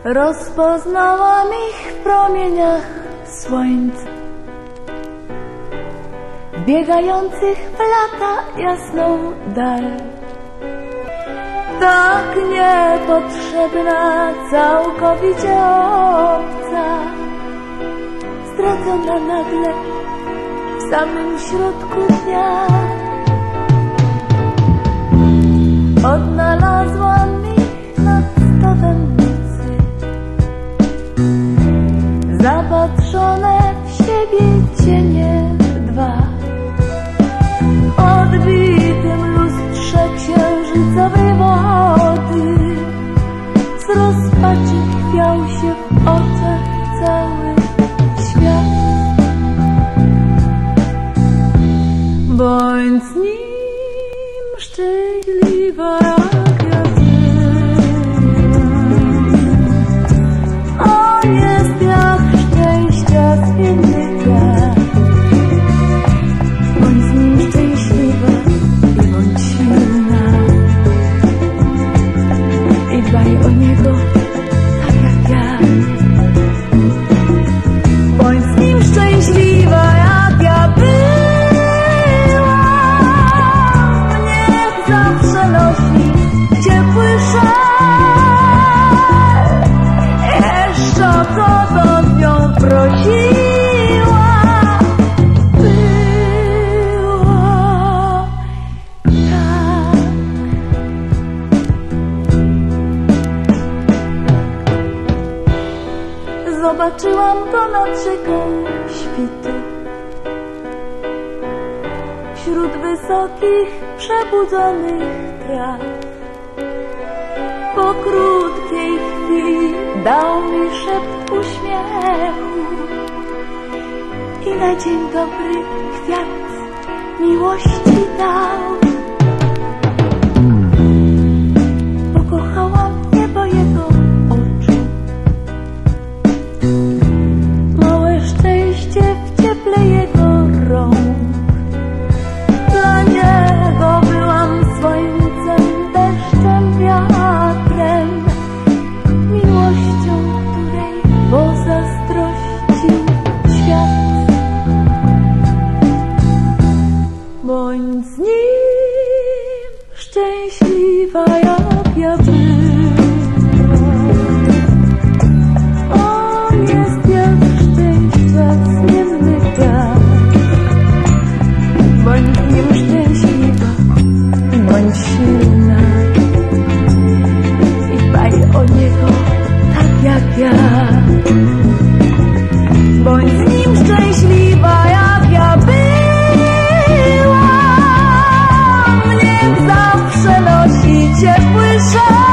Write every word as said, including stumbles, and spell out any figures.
Rozpoznałam ich w promieniach słońca, biegających w lata jasną dal. Tak niepotrzebna, całkowicie obca, stracona nagle w samym środku dnia. Odnalazłam ich nad stawem nocy, zapatrzone w siebie cienie dwa. Odbitym lustrze księżycowej wody z rozpaczy chwiał się w oczach cały świat. Bądź z nim szczęśliwa jak ja ty. On jest jak szczęścia zmienny kwiat. Bądź z nim szczęśliwa i bądź silna. I dbaj o niego tak jak ja. Bądź z nim szczęśliwa jak ja była. Niech zawsze nosi ciepły szal. Jeszcze o to, co z nią prosiła. Było tak. Zobaczyłam go nad rzeką świtu, wśród wysokich, przebudzonych traw. Po krótkiej chwili dał mi szept uśmiechu i na dzień dobry kwiat miłości dał. Pokochałam niebo jego oczu, małe szczęście w cieple jego rąk. Dla niego byłam słońcem, deszczem, wiatrem, miłością, której pozazdrościł świat. Bądź z nim szczęśliwa jak ja była. On jest jak szczęścia zmienny kwiat. Bądź z nim szczęśliwa i bądź silna. I dbaj o niego tak jak ja. Bądź z nim szczęśliwa jak ja była. Niech zawsze nosi ciepły szal.